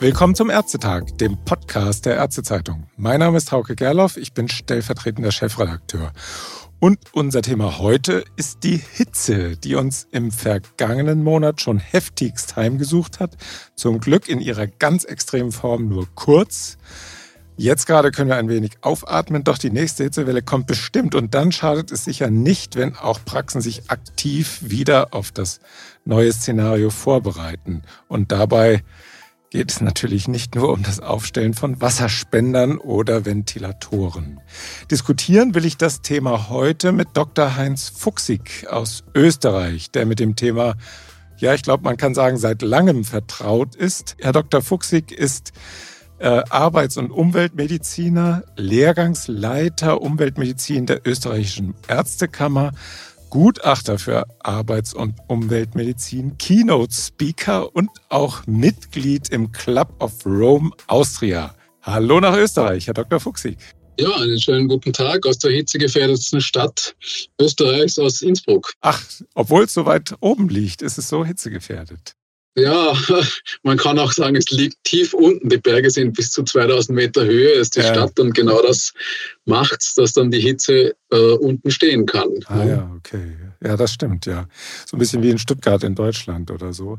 Willkommen zum Ärztetag, dem Podcast der Ärztezeitung. Mein Name ist Hauke Gerloff, ich bin stellvertretender Chefredakteur. Und unser Thema heute ist die Hitze, die uns im vergangenen Monat schon heftigst heimgesucht hat. Zum Glück in ihrer ganz extremen Form nur kurz. Jetzt gerade können wir ein wenig aufatmen, doch die nächste Hitzewelle kommt bestimmt. Und dann schadet es sicher nicht, wenn auch Praxen sich aktiv wieder auf das neue Szenario vorbereiten. Und dabei geht es natürlich nicht nur um das Aufstellen von Wasserspendern oder Ventilatoren. Diskutieren will ich das Thema heute mit Dr. Heinz Fuchsig aus Österreich, der mit dem Thema, ja, ich glaube, man kann sagen, seit langem vertraut ist. Herr Dr. Fuchsig ist Arbeits- und Umweltmediziner, Lehrgangsleiter Umweltmedizin der österreichischen Ärztekammer, Gutachter für Arbeits- und Umweltmedizin, Keynote-Speaker und auch Mitglied im Club of Rome Austria. Hallo nach Österreich, Herr Dr. Fuchsig. Ja, einen schönen guten Tag aus der hitzegefährdetsten Stadt Österreichs, aus Innsbruck. Ach, obwohl es so weit oben liegt, ist es so hitzegefährdet. Ja, man kann auch sagen, es liegt tief unten. Die Berge sind bis zu 2000 Meter Höhe, ist die Stadt, und genau das macht's, dass dann die Hitze unten stehen kann. Ah ja, okay. Ja, das stimmt, ja. So ein bisschen wie in Stuttgart in Deutschland oder so.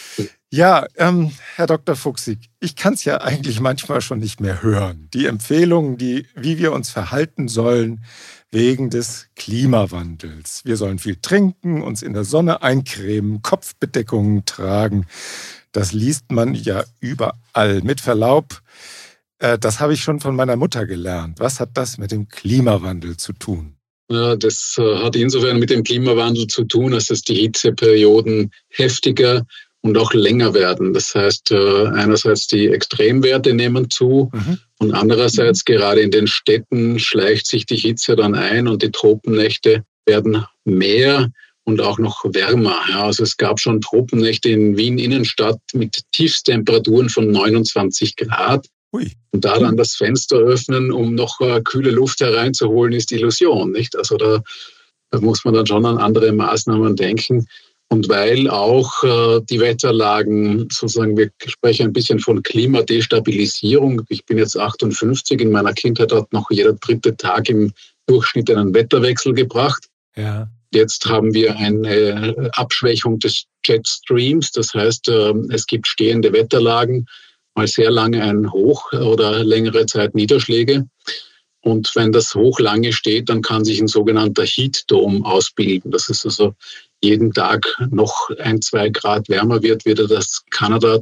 Ja, Herr Dr. Fuchsig, ich kann es ja eigentlich manchmal schon nicht mehr hören. Die Empfehlungen, wie wir uns verhalten sollen wegen des Klimawandels. Wir sollen viel trinken, uns in der Sonne eincremen, Kopfbedeckungen tragen. Das liest man ja überall. Mit Verlaub, das habe ich schon von meiner Mutter gelernt. Was hat das mit dem Klimawandel zu tun? Ja, das hat insofern mit dem Klimawandel zu tun, dass es die Hitzeperioden heftiger und auch länger werden. Das heißt, einerseits die Extremwerte nehmen zu und andererseits gerade in den Städten schleicht sich die Hitze dann ein und die Tropennächte werden mehr und auch noch wärmer. Ja, also es gab schon Tropennächte in Wien Innenstadt mit Tiefstemperaturen von 29 Grad. Ui. Und da dann das Fenster öffnen, um noch kühle Luft hereinzuholen, ist Illusion, nicht? Also da muss man dann schon an andere Maßnahmen denken. Und weil auch die Wetterlagen, sozusagen, wir sprechen ein bisschen von Klimadestabilisierung. Ich bin jetzt 58, in meiner Kindheit hat noch jeder dritte Tag im Durchschnitt einen Wetterwechsel gebracht. Ja. Jetzt haben wir eine Abschwächung des Jetstreams, das heißt, es gibt stehende Wetterlagen, mal sehr lange ein Hoch oder längere Zeit Niederschläge. Und wenn das Hoch lange steht, dann kann sich ein sogenannter Heat Dome ausbilden. Das ist also jeden Tag noch 1-2 Grad wärmer wird, wie das Kanada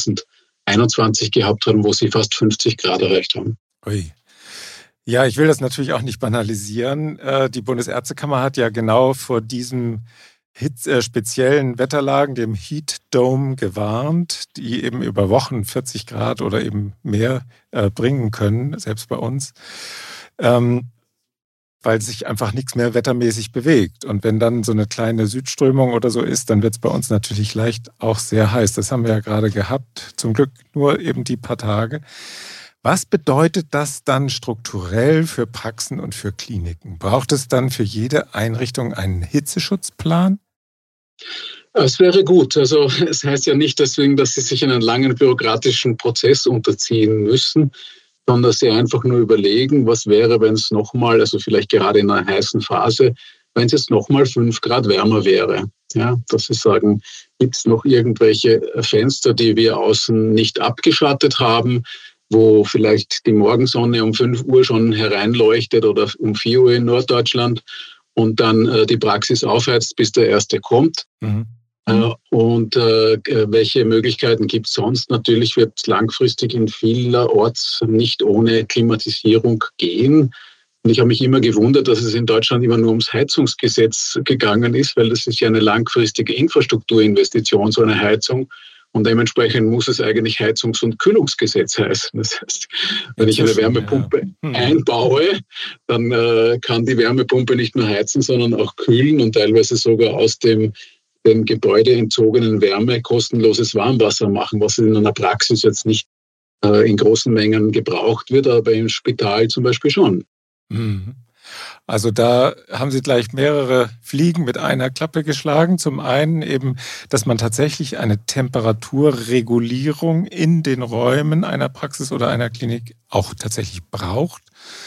2021 gehabt haben, wo sie fast 50 Grad erreicht haben. Ui. Ja, ich will das natürlich auch nicht banalisieren. Die Bundesärztekammer hat ja genau vor diesem speziellen Wetterlagen, dem Heat Dome, gewarnt, die eben über Wochen 40 Grad oder eben mehr bringen können, selbst bei uns, weil sich einfach nichts mehr wettermäßig bewegt. Und wenn dann so eine kleine Südströmung oder so ist, dann wird es bei uns natürlich leicht auch sehr heiß. Das haben wir ja gerade gehabt, zum Glück nur eben die paar Tage. Was bedeutet das dann strukturell für Praxen und für Kliniken? Braucht es dann für jede Einrichtung einen Hitzeschutzplan? Es wäre gut. Also es heißt ja nicht deswegen, dass sie sich einen langen bürokratischen Prozess unterziehen müssen, sondern dass sie einfach nur überlegen, was wäre, wenn es nochmal, also vielleicht gerade in einer heißen Phase, wenn es jetzt nochmal 5 Grad wärmer wäre. Ja, dass sie sagen, gibt es noch irgendwelche Fenster, die wir außen nicht abgeschattet haben, wo vielleicht die Morgensonne um 5 Uhr schon hereinleuchtet oder um 4 Uhr in Norddeutschland und dann die Praxis aufheizt, bis der Erste kommt. Und welche Möglichkeiten gibt es sonst? Natürlich wird es langfristig in vielerorts nicht ohne Klimatisierung gehen. Und ich habe mich immer gewundert, dass es in Deutschland immer nur ums Heizungsgesetz gegangen ist, weil das ist ja eine langfristige Infrastrukturinvestition, so eine Heizung. Und dementsprechend muss es eigentlich Heizungs- und Kühlungsgesetz heißen. Das heißt, wenn ich eine Wärmepumpe einbaue, dann kann die Wärmepumpe nicht nur heizen, sondern auch kühlen und teilweise sogar aus dem Gebäude entzogenen Wärme kostenloses Warmwasser machen, was in einer Praxis jetzt nicht in großen Mengen gebraucht wird, aber im Spital zum Beispiel schon. Mhm. Also da haben Sie gleich mehrere Fliegen mit einer Klappe geschlagen. Zum einen eben, dass man tatsächlich eine Temperaturregulierung in den Räumen einer Praxis oder einer Klinik auch tatsächlich braucht.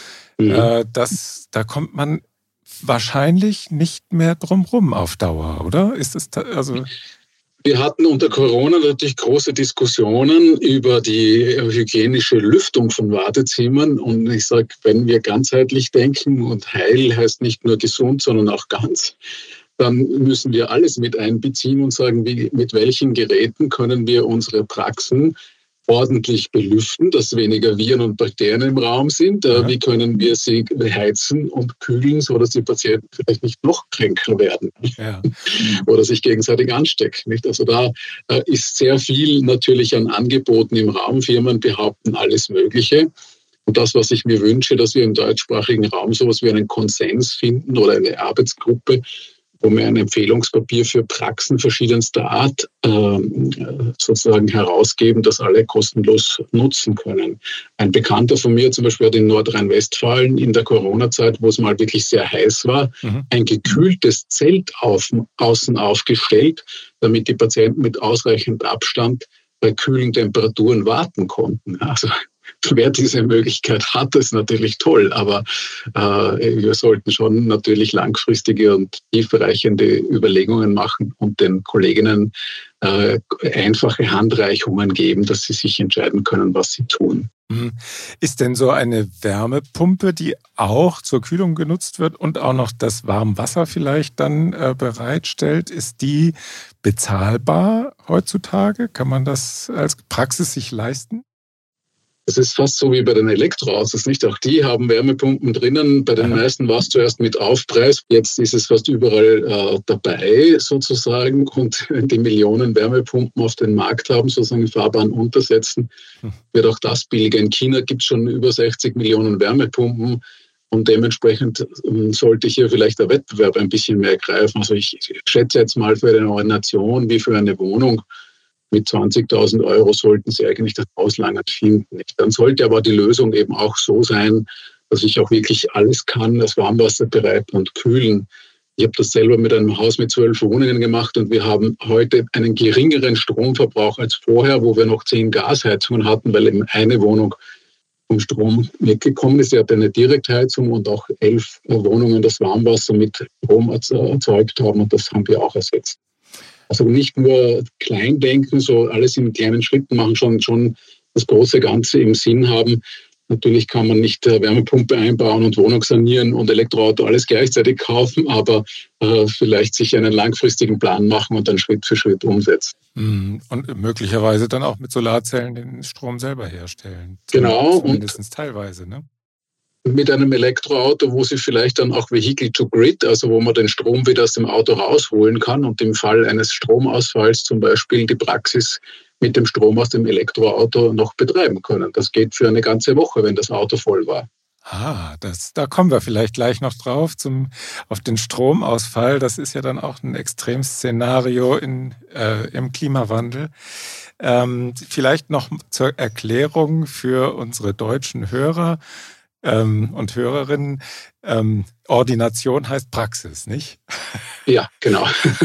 Da kommt man wahrscheinlich nicht mehr drum rum auf Dauer, oder? Ist es also? Wir hatten unter Corona natürlich große Diskussionen über die hygienische Lüftung von Wartezimmern. Und ich sage, wenn wir ganzheitlich denken und heil heißt nicht nur gesund, sondern auch ganz, dann müssen wir alles mit einbeziehen und sagen, mit welchen Geräten können wir unsere Praxen ordentlich belüften, dass weniger Viren und Bakterien im Raum sind. Wie können wir sie heizen und kühlen, so dass die Patienten vielleicht nicht noch kränker werden oder sich gegenseitig anstecken. Nicht? Also da ist sehr viel natürlich an Angeboten im Raum. Firmen behaupten alles Mögliche. Und das, was ich mir wünsche, dass wir im deutschsprachigen Raum sowas wie einen Konsens finden oder eine Arbeitsgruppe, wo wir ein Empfehlungspapier für Praxen verschiedenster Art sozusagen herausgeben, das alle kostenlos nutzen können. Ein Bekannter von mir zum Beispiel hat in Nordrhein-Westfalen in der Corona-Zeit, wo es mal wirklich sehr heiß war, ein gekühltes Zelt außen aufgestellt, damit die Patienten mit ausreichend Abstand bei kühlen Temperaturen warten konnten. Also wer diese Möglichkeit hat, ist natürlich toll, aber wir sollten schon natürlich langfristige und tiefreichende Überlegungen machen und den Kolleginnen einfache Handreichungen geben, dass sie sich entscheiden können, was sie tun. Ist denn so eine Wärmepumpe, die auch zur Kühlung genutzt wird und auch noch das Warmwasser vielleicht dann bereitstellt, ist die bezahlbar heutzutage? Kann man das als Praxis sich leisten? Es ist fast so wie bei den Elektroautos, nicht? Auch die haben Wärmepumpen drinnen. Bei den meisten war es zuerst mit Aufpreis. Jetzt ist es fast überall dabei sozusagen. Und die Millionen Wärmepumpen auf den Markt haben, sozusagen fahrbaren Untersätzen, wird auch das billiger. In China gibt es schon über 60 Millionen Wärmepumpen. Und dementsprechend sollte hier vielleicht der Wettbewerb ein bisschen mehr greifen. Also ich schätze jetzt mal für eine Ordination wie für eine Wohnung, mit 20.000 Euro sollten Sie eigentlich das Auslangen finden. Dann sollte aber die Lösung eben auch so sein, dass ich auch wirklich alles kann, das Warmwasser bereiten und kühlen. Ich habe das selber mit einem Haus mit 12 Wohnungen gemacht und wir haben heute einen geringeren Stromverbrauch als vorher, wo wir noch 10 Gasheizungen hatten, weil eben eine Wohnung vom Strom weggekommen ist. Sie hatte eine Direktheizung und auch 11 Wohnungen das Warmwasser mit Strom erzeugt haben und das haben wir auch ersetzt. Also nicht nur klein denken, so alles in kleinen Schritten machen, schon das große Ganze im Sinn haben. Natürlich kann man nicht Wärmepumpe einbauen und Wohnung sanieren und Elektroauto alles gleichzeitig kaufen, aber vielleicht sich einen langfristigen Plan machen und dann Schritt für Schritt umsetzen. Und möglicherweise dann auch mit Solarzellen den Strom selber herstellen. Genau. Mindestens teilweise, ne? Mit einem Elektroauto, wo Sie vielleicht dann auch Vehicle to Grid, also wo man den Strom wieder aus dem Auto rausholen kann und im Fall eines Stromausfalls zum Beispiel die Praxis mit dem Strom aus dem Elektroauto noch betreiben können. Das geht für eine ganze Woche, wenn das Auto voll war. Da kommen wir vielleicht gleich noch drauf, auf den Stromausfall. Das ist ja dann auch ein Extremszenario im Klimawandel. Vielleicht noch zur Erklärung für unsere deutschen Hörer und Hörerinnen. Ordination heißt Praxis, nicht? Ja, genau.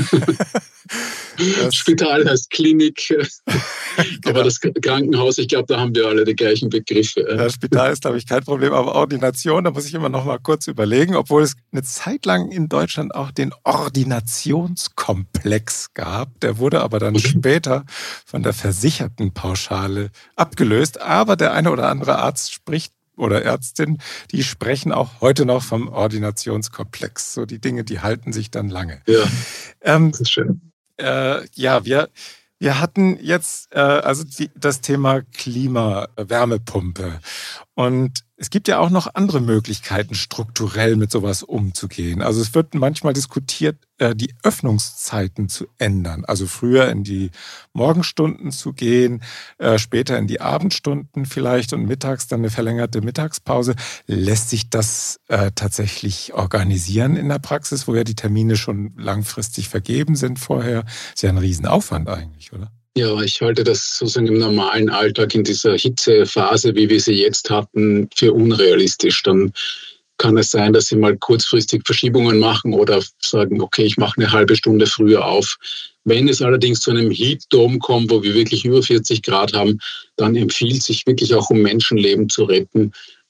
Das Spital heißt Klinik, genau. Aber das Krankenhaus, ich glaube, da haben wir alle die gleichen Begriffe. Das Spital ist, glaube ich, kein Problem, aber Ordination, da muss ich immer noch mal kurz überlegen, obwohl es eine Zeit lang in Deutschland auch den Ordinationskomplex gab. Der wurde aber dann später von der Versichertenpauschale abgelöst. Aber der eine oder andere Arzt oder Ärztin, die sprechen auch heute noch vom Ordinationskomplex. So die Dinge, die halten sich dann lange. Ja, das ist schön. Wir hatten jetzt das Thema Wärmepumpe. Und es gibt ja auch noch andere Möglichkeiten, strukturell mit sowas umzugehen. Also es wird manchmal diskutiert, die Öffnungszeiten zu ändern. Also früher in die Morgenstunden zu gehen, später in die Abendstunden vielleicht und mittags dann eine verlängerte Mittagspause. Lässt sich das tatsächlich organisieren in der Praxis, wo ja die Termine schon langfristig vergeben sind vorher? Ist ja ein Riesenaufwand eigentlich, oder? Ja, ich halte das sozusagen im normalen Alltag in dieser Hitzephase, wie wir sie jetzt hatten, für unrealistisch. Dann kann es sein, dass sie mal kurzfristig Verschiebungen machen oder sagen, okay, ich mache eine halbe Stunde früher auf. Wenn es allerdings zu einem Heat-Dome kommt, wo wir wirklich über 40 Grad haben, dann empfiehlt sich wirklich auch, um Menschenleben zu retten,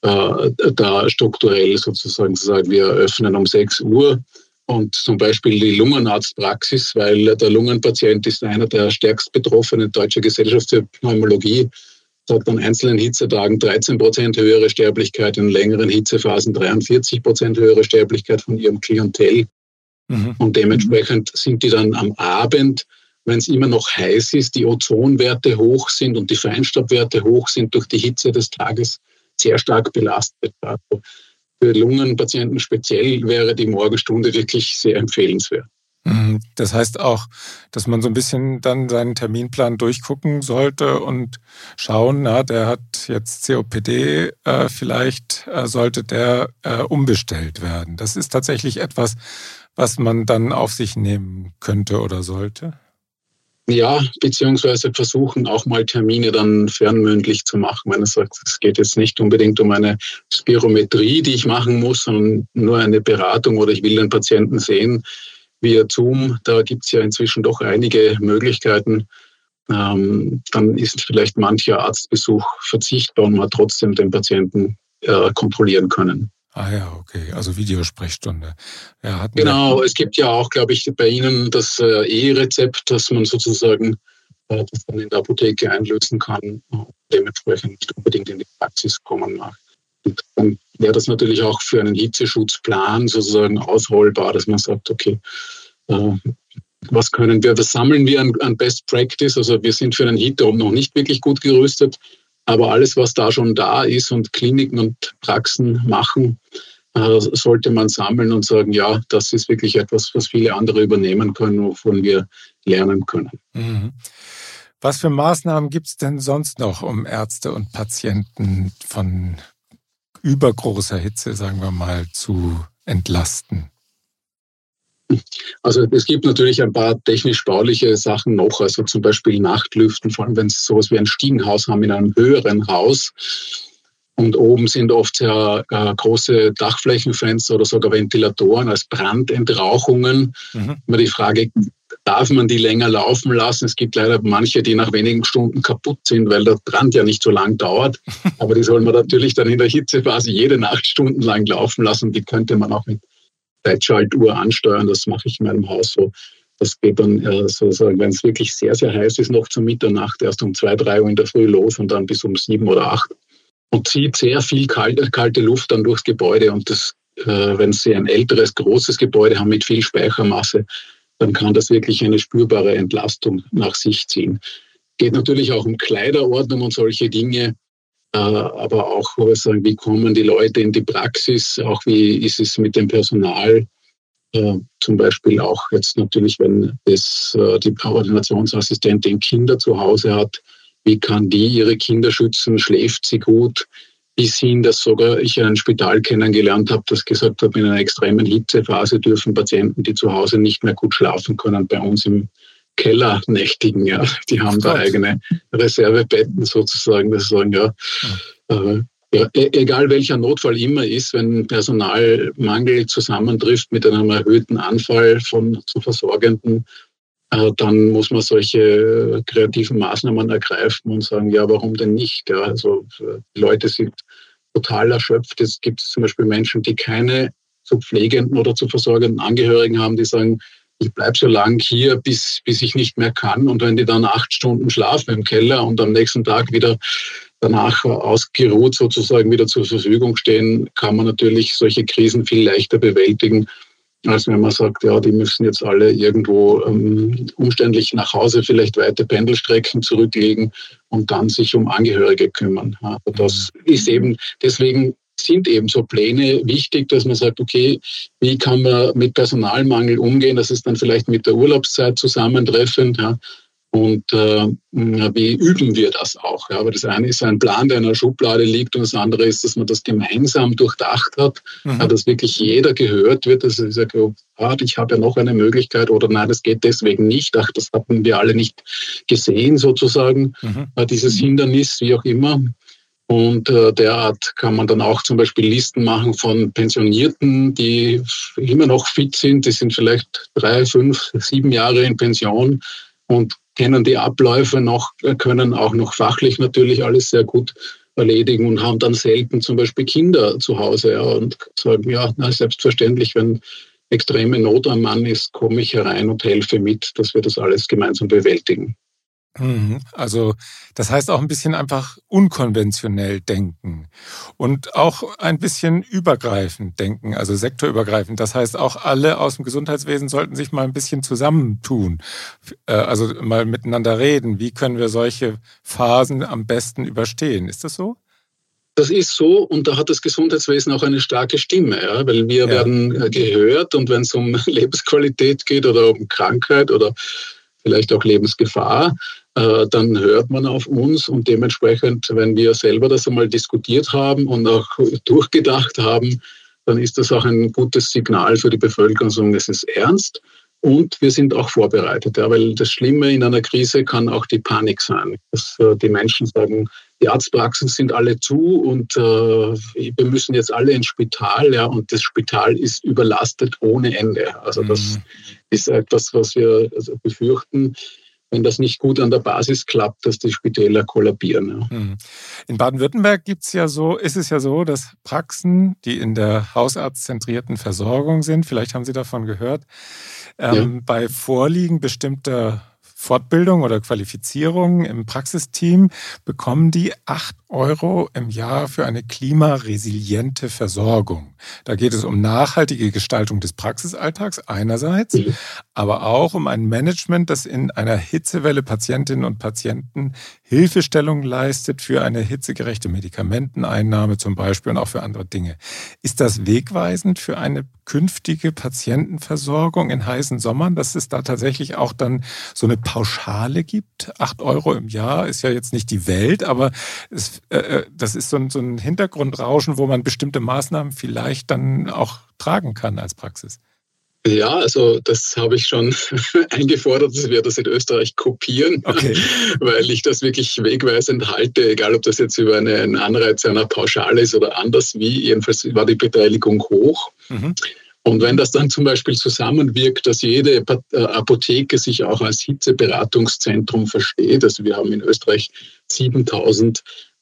da strukturell sozusagen zu sagen, wir öffnen um 6 Uhr und zum Beispiel die Lungenarztpraxis, weil der Lungenpatient ist einer der stärkst betroffenen Deutsche Gesellschaft für Pneumologie, hat an einzelnen Hitzetagen 13% höhere Sterblichkeit, in längeren Hitzephasen 43% höhere Sterblichkeit von ihrem Klientel. Und dementsprechend sind die dann am Abend, wenn es immer noch heiß ist, die Ozonwerte hoch sind und die Feinstaubwerte hoch sind durch die Hitze des Tages, sehr stark belastet. Also für Lungenpatienten speziell wäre die Morgenstunde wirklich sehr empfehlenswert. Das heißt auch, dass man so ein bisschen dann seinen Terminplan durchgucken sollte und schauen, na, der hat jetzt COPD, vielleicht sollte der umbestellt werden. Das ist tatsächlich etwas, was man dann auf sich nehmen könnte oder sollte? Ja, beziehungsweise versuchen auch mal Termine dann fernmündlich zu machen. Wenn er sagt, es geht jetzt nicht unbedingt um eine Spirometrie, die ich machen muss, sondern nur eine Beratung oder ich will den Patienten sehen via Zoom. Da gibt es ja inzwischen doch einige Möglichkeiten. Dann ist vielleicht mancher Arztbesuch verzichtbar und man hat trotzdem den Patienten kontrollieren können. Ah ja, okay, also Videosprechstunde. Ja, genau, es gibt ja auch, glaube ich, bei Ihnen das E-Rezept, das man sozusagen das dann in der Apotheke einlösen kann und dementsprechend nicht unbedingt in die Praxis kommen mag. Und dann wäre das natürlich auch für einen Hitzeschutzplan sozusagen ausrollbar, dass man sagt, okay, was sammeln wir an Best Practice? Also wir sind für einen Heat-Dome noch nicht wirklich gut gerüstet, aber alles, was da schon da ist und Kliniken und Praxen machen, sollte man sammeln und sagen, ja, das ist wirklich etwas, was viele andere übernehmen können, wovon wir lernen können. Was für Maßnahmen gibt es denn sonst noch, um Ärzte und Patienten von übergroßer Hitze, sagen wir mal, zu entlasten? Also es gibt natürlich ein paar technisch-bauliche Sachen noch, also zum Beispiel Nachtlüften, vor allem wenn Sie sowas wie ein Stiegenhaus haben in einem höheren Haus und oben sind oft sehr große Dachflächenfenster oder sogar Ventilatoren als Brandentrauchungen. Immer die Frage, darf man die länger laufen lassen? Es gibt leider manche, die nach wenigen Stunden kaputt sind, weil der Brand ja nicht so lang dauert. Aber die soll man natürlich dann in der Hitzephase jede Nacht stundenlang laufen lassen. Die könnte man auch mit Zeitschaltuhr ansteuern. Das mache ich in meinem Haus so. Das geht dann sozusagen, wenn es wirklich sehr, sehr heiß ist, noch zur Mitternacht, erst um 2, 3 Uhr in der Früh los und dann bis um 7 oder 8. Und zieht sehr viel kalte Luft dann durchs Gebäude. Und das, wenn Sie ein älteres, großes Gebäude haben mit viel Speichermasse, dann kann das wirklich eine spürbare Entlastung nach sich ziehen. Geht natürlich auch um Kleiderordnung und solche Dinge. Aber auch, wie kommen die Leute in die Praxis, auch wie ist es mit dem Personal, zum Beispiel auch jetzt natürlich, wenn die Ordinationsassistentin Kinder zu Hause hat, wie kann die ihre Kinder schützen, schläft sie gut, bis hin, dass sogar ich ein Spital kennengelernt habe, das gesagt hat, in einer extremen Hitzephase dürfen Patienten, die zu Hause nicht mehr gut schlafen können, bei uns im Keller nächtigen, ja. Die haben da eigene Reservebetten sozusagen. Das sagen, egal welcher Notfall immer ist, wenn Personalmangel zusammentrifft mit einem erhöhten Anfall von zu Versorgenden, dann muss man solche kreativen Maßnahmen ergreifen und sagen, ja, warum denn nicht? Ja, also die Leute sind total erschöpft. Es gibt zum Beispiel Menschen, die keine zu pflegenden oder zu versorgenden Angehörigen haben, die sagen, ich bleibe so lang hier, bis ich nicht mehr kann. Und wenn die dann 8 Stunden schlafen im Keller und am nächsten Tag wieder danach ausgeruht sozusagen wieder zur Verfügung stehen, kann man natürlich solche Krisen viel leichter bewältigen, als wenn man sagt, ja, die müssen jetzt alle irgendwo umständlich nach Hause vielleicht weite Pendelstrecken zurücklegen und dann sich um Angehörige kümmern. Also das ist eben, deswegen sind eben so Pläne wichtig, dass man sagt, okay, wie kann man mit Personalmangel umgehen? Das ist dann vielleicht mit der Urlaubszeit zusammentreffend. Ja. Und wie üben wir das auch? Ja? Aber das eine ist ein Plan, der in einer Schublade liegt, und das andere ist, dass man das gemeinsam durchdacht hat, dass wirklich jeder gehört wird. Das ist ja, ich habe ja noch eine Möglichkeit oder nein, das geht deswegen nicht. Ach, das hatten wir alle nicht gesehen sozusagen, dieses Hindernis, wie auch immer. Und derart kann man dann auch zum Beispiel Listen machen von Pensionierten, die immer noch fit sind. Die sind vielleicht 3, 5, 7 Jahre in Pension und kennen die Abläufe noch, können auch noch fachlich natürlich alles sehr gut erledigen und haben dann selten zum Beispiel Kinder zu Hause, ja, und sagen, ja, na, selbstverständlich, wenn extreme Not am Mann ist, komme ich herein und helfe mit, dass wir das alles gemeinsam bewältigen. Also das heißt auch ein bisschen einfach unkonventionell denken und auch ein bisschen übergreifend denken, also sektorübergreifend. Das heißt auch alle aus dem Gesundheitswesen sollten sich mal ein bisschen zusammentun, also mal miteinander reden. Wie können wir solche Phasen am besten überstehen? Ist das so? Das ist so, und da hat das Gesundheitswesen auch eine starke Stimme, ja, weil wir werden gehört, und wenn es um Lebensqualität geht oder um Krankheit oder vielleicht auch Lebensgefahr, dann hört man auf uns, und dementsprechend, wenn wir selber das einmal diskutiert haben und auch durchgedacht haben, dann ist das auch ein gutes Signal für die Bevölkerung, sagen, es ist ernst und wir sind auch vorbereitet, ja, weil das Schlimme in einer Krise kann auch die Panik sein, dass die Menschen sagen, die Arztpraxen sind alle zu und wir müssen jetzt alle ins Spital, ja, und das Spital ist überlastet ohne Ende. Also das ist etwas, was wir befürchten, wenn das nicht gut an der Basis klappt, dass die Spitäler kollabieren. Ja. In Baden-Württemberg ist es ja so, dass Praxen, die in der hausarztzentrierten Versorgung sind, vielleicht haben Sie davon gehört, bei Vorliegen bestimmter Fortbildung oder Qualifizierung im Praxisteam bekommen die 8 € im Jahr für eine klimaresiliente Versorgung. Da geht es um nachhaltige Gestaltung des Praxisalltags einerseits, aber auch um ein Management, das in einer Hitzewelle Patientinnen und Patienten Hilfestellung leistet für eine hitzegerechte Medikamenteneinnahme zum Beispiel und auch für andere Dinge. Ist das wegweisend für eine künftige Patientenversorgung in heißen Sommern, dass es da tatsächlich auch dann so eine Pauschale gibt? 8 € im Jahr ist ja jetzt nicht die Welt, aber das ist so ein Hintergrundrauschen, wo man bestimmte Maßnahmen vielleicht dann auch tragen kann als Praxis. Ja, also das habe ich schon eingefordert, dass wir das in Österreich kopieren, okay. Weil ich das wirklich wegweisend halte, egal ob das jetzt über einen Anreiz einer Pauschale ist oder anders wie, jedenfalls war die Beteiligung hoch. Und wenn das dann zum Beispiel zusammenwirkt, dass jede Apotheke sich auch als Hitzeberatungszentrum versteht, also wir haben in Österreich 7000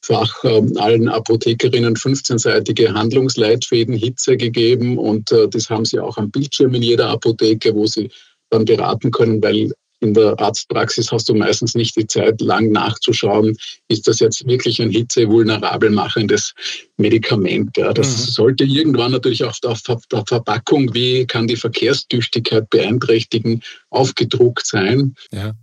allen Apothekerinnen 15-seitige Handlungsleitfäden Hitze gegeben, und das haben sie auch am Bildschirm in jeder Apotheke, wo sie dann beraten können, weil in der Arztpraxis hast du meistens nicht die Zeit, lang nachzuschauen, ist das jetzt wirklich ein hitzevulnerabel machendes Medikament. Ja. Das sollte irgendwann natürlich auch auf der Verpackung, wie kann die Verkehrstüchtigkeit beeinträchtigen, aufgedruckt sein. Ja.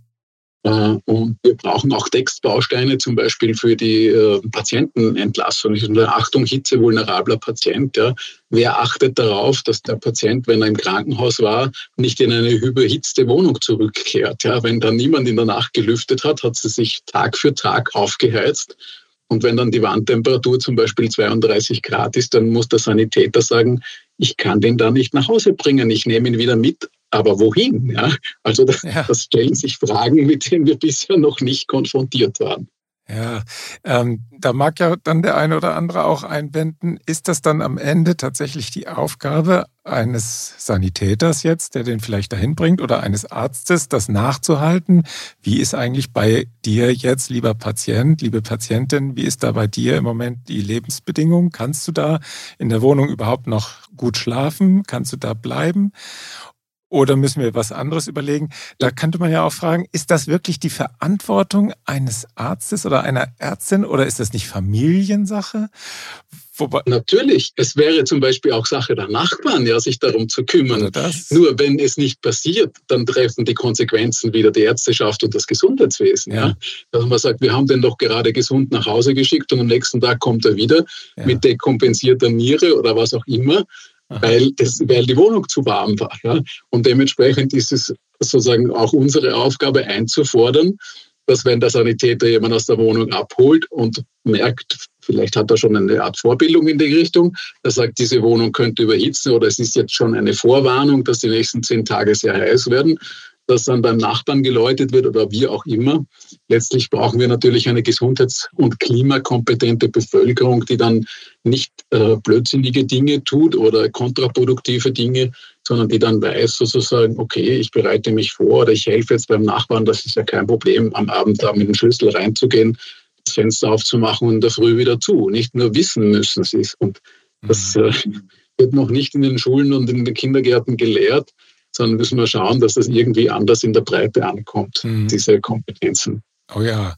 Und wir brauchen auch Textbausteine zum Beispiel für die Patientenentlassung. Achtung, hitzevulnerabler Patient. Ja. Wer achtet darauf, dass der Patient, wenn er im Krankenhaus war, nicht in eine überhitzte Wohnung zurückkehrt? Ja. Wenn dann niemand in der Nacht gelüftet hat, hat sie sich Tag für Tag aufgeheizt. Und wenn dann die Wandtemperatur zum Beispiel 32 Grad ist, dann muss der Sanitäter sagen, ich kann den da nicht nach Hause bringen, ich nehme ihn wieder mit. Aber wohin? Ja? Also das stellen sich Fragen, mit denen wir bisher noch nicht konfrontiert waren. Ja, da mag ja dann der eine oder andere auch einwenden, ist das dann am Ende tatsächlich die Aufgabe eines Sanitäters jetzt, der den vielleicht dahin bringt, oder eines Arztes, das nachzuhalten? Wie ist eigentlich bei dir jetzt, lieber Patient, liebe Patientin, wie ist da bei dir im Moment die Lebensbedingung? Kannst du da in der Wohnung überhaupt noch gut schlafen? Kannst du da bleiben? Oder müssen wir was anderes überlegen? Da könnte man ja auch fragen, ist das wirklich die Verantwortung eines Arztes oder einer Ärztin, oder ist das nicht Familiensache? Natürlich, es wäre zum Beispiel auch Sache der Nachbarn, ja, sich darum zu kümmern. Nur wenn es nicht passiert, dann treffen die Konsequenzen wieder die Ärzteschaft und das Gesundheitswesen. Ja. Dass man sagt, wir haben den doch gerade gesund nach Hause geschickt und am nächsten Tag kommt er wieder mit dekompensierter Niere oder was auch immer. Weil die Wohnung zu warm war. Ja? Und dementsprechend ist es sozusagen auch unsere Aufgabe einzufordern, dass wenn der Sanitäter jemanden aus der Wohnung abholt und merkt, vielleicht hat er schon eine Art Vorbildung in die Richtung, er sagt, diese Wohnung könnte überhitzen oder es ist jetzt schon eine Vorwarnung, dass die nächsten 10 Tage sehr heiß werden, das dann beim Nachbarn geläutet wird oder wie auch immer. Letztlich brauchen wir natürlich eine gesundheits- und klimakompetente Bevölkerung, die dann nicht blödsinnige Dinge tut oder kontraproduktive Dinge, sondern die dann weiß sozusagen, okay, ich bereite mich vor oder ich helfe jetzt beim Nachbarn, das ist ja kein Problem, am Abend da mit dem Schlüssel reinzugehen, das Fenster aufzumachen und in der Früh wieder zu. Nicht nur wissen müssen sie es. Und das wird noch nicht in den Schulen und in den Kindergärten gelehrt, sondern müssen wir schauen, dass das irgendwie anders in der Breite ankommt, diese Kompetenzen. Oh ja.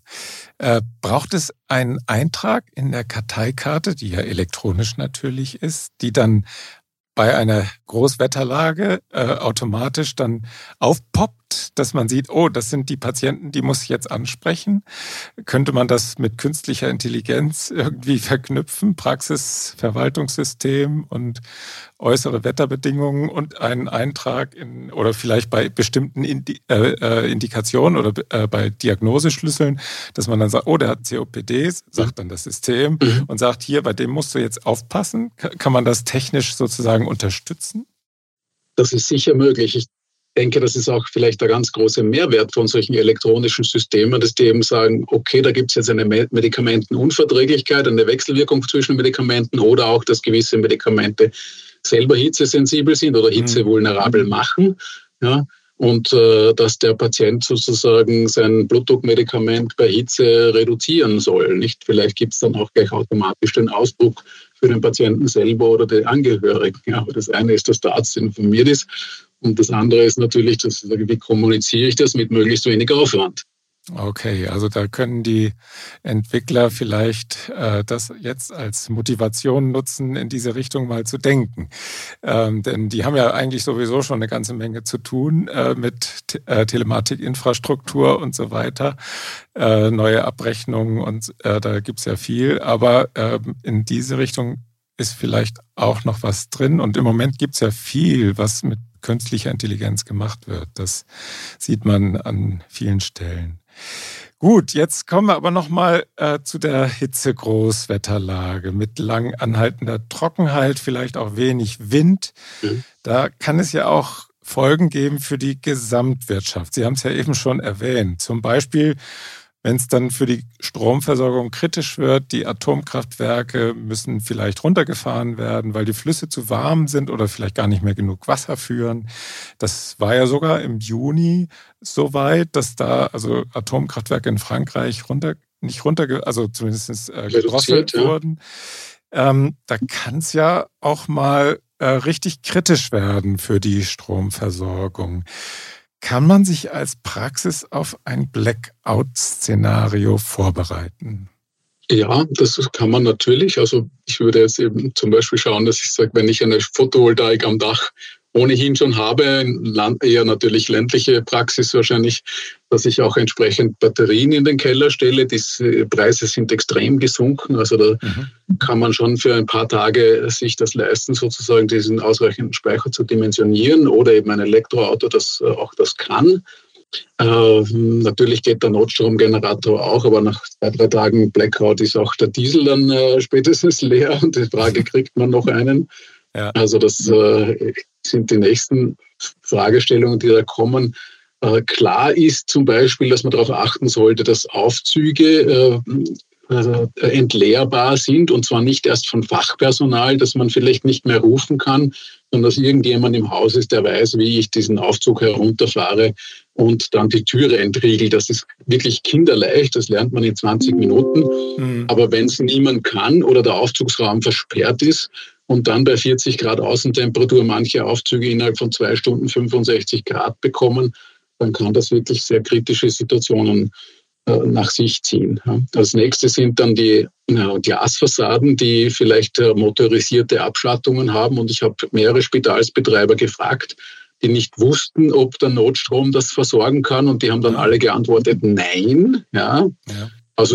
Braucht es einen Eintrag in der Karteikarte, die ja elektronisch natürlich ist, die dann bei einer Großwetterlage automatisch dann aufpoppt, dass man sieht, oh, das sind die Patienten, die muss ich jetzt ansprechen? Könnte man das mit künstlicher Intelligenz irgendwie verknüpfen? Praxis, Verwaltungssystem und äußere Wetterbedingungen und einen Eintrag in, oder vielleicht bei bestimmten Indikationen oder bei Diagnoseschlüsseln, dass man dann sagt, oh, der hat COPD, sagt dann das System und sagt, hier, bei dem musst du jetzt aufpassen. Kann man das technisch sozusagen unterstützen? Das ist sicher möglich. Ich denke, das ist auch vielleicht der ganz große Mehrwert von solchen elektronischen Systemen, dass die eben sagen, okay, da gibt es jetzt eine Medikamentenunverträglichkeit, eine Wechselwirkung zwischen Medikamenten oder auch, dass gewisse Medikamente selber hitzesensibel sind oder hitzevulnerabel machen. Ja, und dass der Patient sozusagen sein Blutdruckmedikament bei Hitze reduzieren soll. Nicht? Vielleicht gibt es dann auch gleich automatisch den Ausdruck für den Patienten selber oder die Angehörigen. Ja, aber das eine ist, dass der Arzt informiert ist und das andere ist natürlich, dass, wie kommuniziere ich das mit möglichst wenig Aufwand. Okay, also da können die Entwickler vielleicht das jetzt als Motivation nutzen, in diese Richtung mal zu denken. Denn die haben ja eigentlich sowieso schon eine ganze Menge zu tun mit Telematikinfrastruktur und so weiter, neue Abrechnungen und da gibt's ja viel. Aber in diese Richtung ist vielleicht auch noch was drin. Und im Moment gibt's ja viel, was mit künstlicher Intelligenz gemacht wird. Das sieht man an vielen Stellen. Gut, jetzt kommen wir aber nochmal zu der Hitze-Großwetterlage mit lang anhaltender Trockenheit, vielleicht auch wenig Wind. Da kann es ja auch Folgen geben für die Gesamtwirtschaft. Sie haben es ja eben schon erwähnt. Zum Beispiel, wenn es dann für die Stromversorgung kritisch wird, die Atomkraftwerke müssen vielleicht runtergefahren werden, weil die Flüsse zu warm sind oder vielleicht gar nicht mehr genug Wasser führen. Das war ja sogar im Juni so weit, dass da also Atomkraftwerke in Frankreich also zumindest gedrosselt wurden. Da kann es ja auch mal richtig kritisch werden für die Stromversorgung. Kann man sich als Praxis auf ein Blackout-Szenario vorbereiten? Ja, das kann man natürlich. Also ich würde jetzt eben zum Beispiel schauen, dass ich sage, wenn ich eine Photovoltaik am Dach ohnehin schon habe, eher natürlich ländliche Praxis wahrscheinlich, dass ich auch entsprechend Batterien in den Keller stelle. Die Preise sind extrem gesunken. Also da kann man schon für ein paar Tage sich das leisten, sozusagen diesen ausreichenden Speicher zu dimensionieren oder eben ein Elektroauto, das auch das kann. Natürlich geht der Notstromgenerator auch, aber nach 2-3 Tagen Blackout ist auch der Diesel dann spätestens leer und die Frage, kriegt man noch einen? Ja. Also das sind die nächsten Fragestellungen, die da kommen. Klar ist zum Beispiel, dass man darauf achten sollte, dass Aufzüge entleerbar sind und zwar nicht erst von Fachpersonal, dass man vielleicht nicht mehr rufen kann, sondern dass irgendjemand im Haus ist, der weiß, wie ich diesen Aufzug herunterfahre und dann die Türe entriegel. Das ist wirklich kinderleicht, das lernt man in 20 Minuten. Aber wenn es niemand kann oder der Aufzugsraum versperrt ist und dann bei 40 Grad Außentemperatur manche Aufzüge innerhalb von 2 Stunden 65 Grad bekommen, dann kann das wirklich sehr kritische Situationen nach sich ziehen. Das nächste sind dann die Glasfassaden, die vielleicht motorisierte Abschattungen haben. Und ich habe mehrere Spitalsbetreiber gefragt, die nicht wussten, ob der Notstrom das versorgen kann. Und die haben dann alle geantwortet, nein. Ja. Also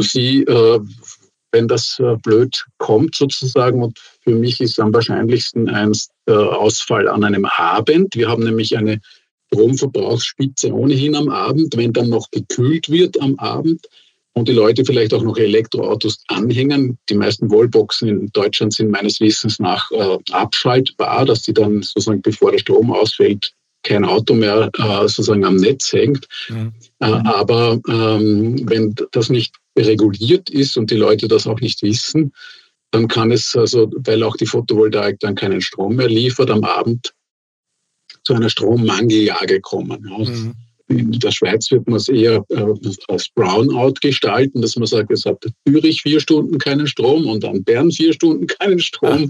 wenn das blöd kommt sozusagen, und für mich ist am wahrscheinlichsten ein Ausfall an einem Abend. Wir haben nämlich eine Stromverbrauchsspitze ohnehin am Abend, wenn dann noch gekühlt wird am Abend und die Leute vielleicht auch noch Elektroautos anhängen. Die meisten Wallboxen in Deutschland sind meines Wissens nach abschaltbar, dass die dann sozusagen, bevor der Strom ausfällt, kein Auto mehr sozusagen am Netz hängt. Aber wenn das nicht reguliert ist und die Leute das auch nicht wissen, dann kann es, also weil auch die Photovoltaik dann keinen Strom mehr liefert, am Abend zu einer Strommangeljage kommen. Ja. In der Schweiz wird man es eher als Brownout gestalten, dass man sagt, es hat Zürich 4 Stunden keinen Strom und dann Bern 4 Stunden keinen Strom.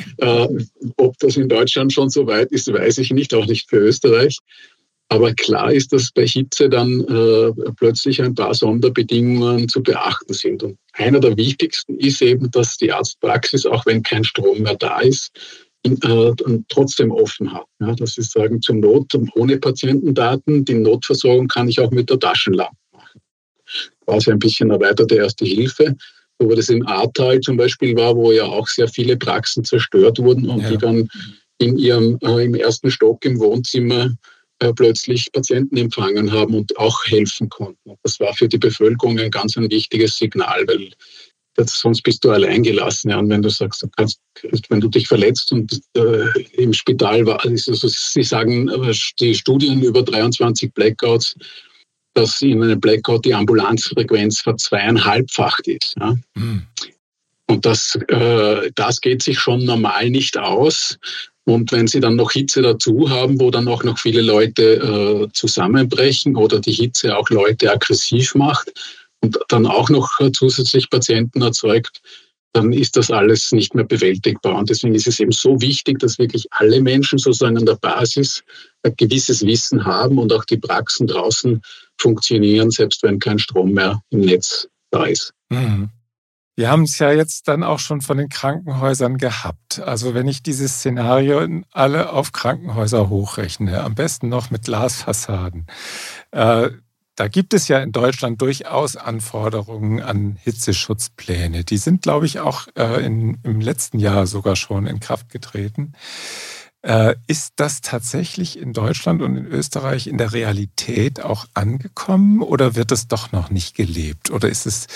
Ob das in Deutschland schon so weit ist, weiß ich nicht, auch nicht für Österreich. Aber klar ist, dass bei Hitze dann plötzlich ein paar Sonderbedingungen zu beachten sind. Und einer der wichtigsten ist eben, dass die Arztpraxis, auch wenn kein Strom mehr da ist, trotzdem offen hat. Ja, dass sie sagen, zur Not ohne Patientendaten, die Notversorgung kann ich auch mit der Taschenlampe machen. Quasi ein bisschen erweiterte Erste Hilfe. So wie das in Ahrtal zum Beispiel war, wo ja auch sehr viele Praxen zerstört wurden und die dann in ihrem im ersten Stock im Wohnzimmer plötzlich Patienten empfangen haben und auch helfen konnten. Das war für die Bevölkerung ein ganz wichtiges Signal, weil sonst bist du allein gelassen. Ja. Und wenn du sagst, wenn du dich verletzt und im Spital war, also sie sagen, die Studien über 23 Blackouts, dass in einem Blackout die Ambulanzfrequenz ver2,5-facht ist. Ja. Und das geht sich schon normal nicht aus. Und wenn sie dann noch Hitze dazu haben, wo dann auch noch viele Leute zusammenbrechen oder die Hitze auch Leute aggressiv macht, und dann auch noch zusätzlich Patienten erzeugt, dann ist das alles nicht mehr bewältigbar. Und deswegen ist es eben so wichtig, dass wirklich alle Menschen sozusagen an der Basis ein gewisses Wissen haben und auch die Praxen draußen funktionieren, selbst wenn kein Strom mehr im Netz da ist. Wir haben es ja jetzt dann auch schon von den Krankenhäusern gehabt. Also wenn ich dieses Szenario alle auf Krankenhäuser hochrechne, am besten noch mit Glasfassaden, da gibt es ja in Deutschland durchaus Anforderungen an Hitzeschutzpläne. Die sind, glaube ich, auch im letzten Jahr sogar schon in Kraft getreten. Ist das tatsächlich in Deutschland und in Österreich in der Realität auch angekommen oder wird es doch noch nicht gelebt? Oder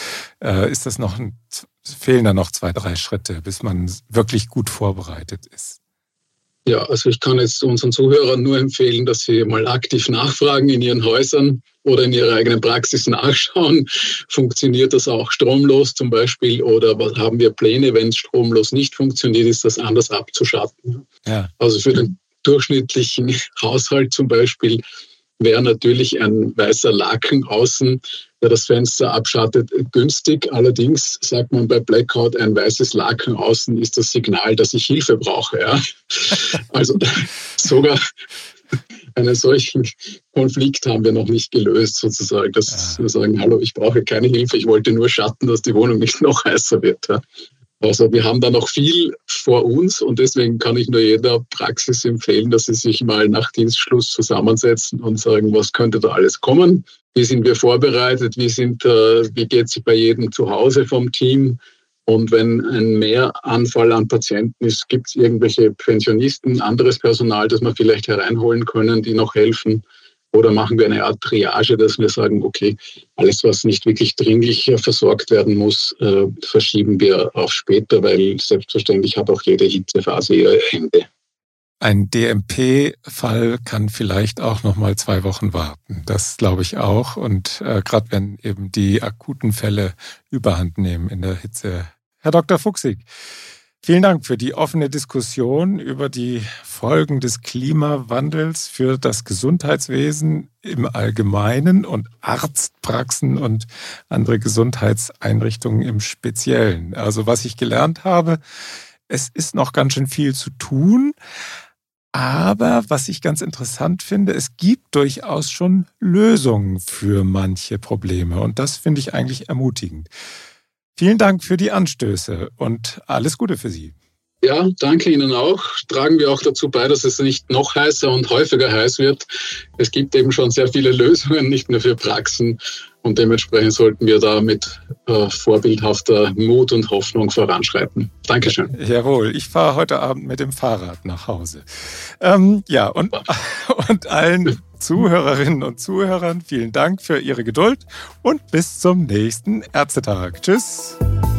fehlen da noch 2, 3 Schritte, bis man wirklich gut vorbereitet ist? Ja, also ich kann jetzt unseren Zuhörern nur empfehlen, dass sie mal aktiv nachfragen in ihren Häusern oder in ihrer eigenen Praxis nachschauen. Funktioniert das auch stromlos zum Beispiel oder haben wir Pläne, wenn es stromlos nicht funktioniert, ist das anders abzuschatten? Ja. Also für den durchschnittlichen Haushalt zum Beispiel wäre natürlich ein weißer Laken außen, der das Fenster abschattet, günstig. Allerdings sagt man bei Blackout, ein weißes Laken außen ist das Signal, dass ich Hilfe brauche. Ja? Also sogar einen solchen Konflikt haben wir noch nicht gelöst, sozusagen, dass wir sagen, hallo, ich brauche keine Hilfe, ich wollte nur Schatten, dass die Wohnung nicht noch heißer wird. Ja? Also wir haben da noch viel vor uns und deswegen kann ich nur jeder Praxis empfehlen, dass sie sich mal nach Dienstschluss zusammensetzen und sagen, was könnte da alles kommen? Wie sind wir vorbereitet? Wie geht es bei jedem zu Hause vom Team? Und wenn ein Mehranfall an Patienten ist, gibt es irgendwelche Pensionisten, anderes Personal, das wir vielleicht hereinholen können, die noch helfen? Oder machen wir eine Art Triage, dass wir sagen, okay, alles, was nicht wirklich dringlich versorgt werden muss, verschieben wir auf später, weil selbstverständlich hat auch jede Hitzephase ihr Ende. Ein DMP-Fall kann vielleicht auch noch mal 2 Wochen warten. Das glaube ich auch. Und gerade wenn eben die akuten Fälle Überhand nehmen in der Hitze. Herr Dr. Fuchsig, vielen Dank für die offene Diskussion über die Folgen des Klimawandels für das Gesundheitswesen im Allgemeinen und Arztpraxen und andere Gesundheitseinrichtungen im Speziellen. Also was ich gelernt habe, es ist noch ganz schön viel zu tun. Aber was ich ganz interessant finde, es gibt durchaus schon Lösungen für manche Probleme. Und das finde ich eigentlich ermutigend. Vielen Dank für die Anstöße und alles Gute für Sie. Ja, danke Ihnen auch. Tragen wir auch dazu bei, dass es nicht noch heißer und häufiger heiß wird. Es gibt eben schon sehr viele Lösungen, nicht nur für Praxen. Und dementsprechend sollten wir da mit vorbildhafter Mut und Hoffnung voranschreiten. Dankeschön. Jawohl, ich fahre heute Abend mit dem Fahrrad nach Hause. Und allen Zuhörerinnen und Zuhörern vielen Dank für Ihre Geduld und bis zum nächsten Ärztetag. Tschüss.